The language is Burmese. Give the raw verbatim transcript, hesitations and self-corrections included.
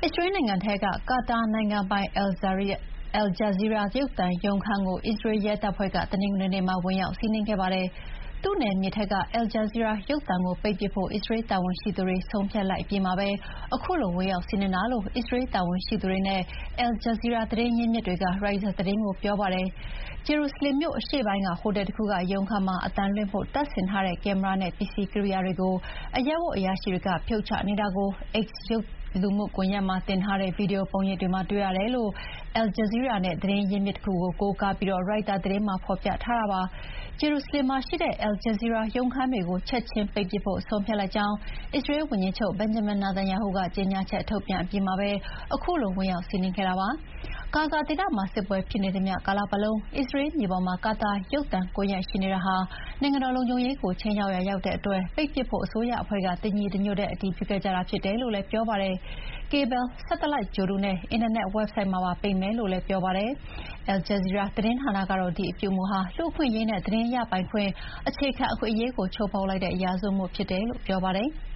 အစ္စရေးနိုင်ငံထဲကကာတာနိုင်ငံပိုင် Al Jazeera ရုပ်သံရုံးခန်းကိုအစ္စရေးရဲတပ်ဖွဲ့ကတနင်္ဂနွေနေ့မှာဝင်ရောက်စီးနင်းခဲ့ပါတယ်။သူ့နယ်မြေထဲက Al Jazeera ရုပ်သံကိုပိတ်ပစ်ဖို့အစ္စရေးတာဝန်ရှိသူတွေဆုံးဖြတ်လိုက်အပြီးမှာပဲခုလိုဝင်ရောက်စီးနင်းတာလို့အစ္စရေးတာဝန်ရှိသူတွေနဲ့ Al Jazeera သတင်းရင်းမြစ်တွေက ရိုက်တာသတင်းကိုပြောပါတယ်။ဂျေရုဆလင်မြို့အရှေ့ပိုင်းကဟိုတယ်တခုကရုံးခန်းမှာအသံလွှင့်ဖို့တပ်ဆင်ထားတဲ့ကင်မရာနဲ့ပစ္စည်းကိရိယာတွေကိုအရပ်ဝတ်အရာရှိတွေကဖြုတ်ချနေတာကို X လူမှုကွန်ရက်မှာတင်ထားတဲ့ဗီဒီယိုပုံရိပ်တွေမှာတွေ့ရတယ်လို့ Al Jazeera နဲ့သတင်းရင်းမြစ်တခုကိုကိုးကားပြီးရိုက်တာသတင်းမှာဖော်ပြထားတာပါ။ဂျေရုဆလင်မှာရှိတဲ့ Al Jazeera ရုံးခန်းတွေကိုချက်ချင်းပိတ်ပစ်ဖို့ဆုံးဖြတ်လိုက်ကြောင်းအစ္စရေးဝန်ကြီးချုပ် Benjamin Netanyahu ကကြေညာချက်ထုတ်ပြန်အပြီးမှာပဲခုလိုဝင်ရောက်စီးနင်းခဲ့တာပါ။ဂါဇာဒေသမှာစစ်ပွဲဖြစ်နေသမျှကာလပတ်လုံးအစ္စရေးမြေပေါ်မှာကာတာရုပ်သံကွန်ရက်ရှိနေတာဟာနိုင်ငံတော်လုံခြုံရေးကိုခြိမ်းခြောက်ရာရောက်တဲ့အတွက်ပိတ်ပစ်ဖို့အစိုးရအဖွဲ့ကတညီတညွတ်တည်းအတည်ပြုခဲ့ကြတာဖြစ်တယ်လို့လည်းပြောပါတယ်။ကေဘယ်၊ဆက်တလိုက်ဂြိုဟ်တုနဲ့အင်တာနက်ဝက်ဆိုက်မှာပါပိတ်မယ်လို့လည်းပြောပါတယ်။ Al Jazeera သတင်းဌာနကတော့ဒီအပြုအမူဟာလူ့အခွင့်အရေးနဲ့သတင်းရပိုင်ခွင့်အခြေခံအခွင့်အရေးကိုချိုးဖောက်လိုက်တဲ့ရာဇဝတ်မှုဖြစ်တယ်လို့ပြောပါတယ်။